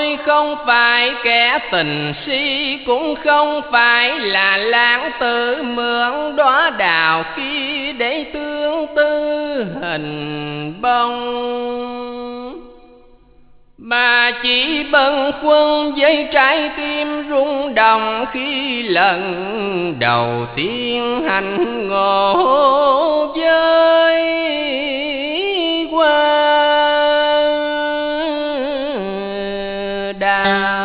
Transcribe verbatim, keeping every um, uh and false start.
tôi không phải kẻ tình si, cũng không phải là lãng tử mượn đóa đào kia để tương tư hình bông, mà chỉ bâng khuâng với trái tim rung động khi lần đầu tiên hành ngộ với qua đào.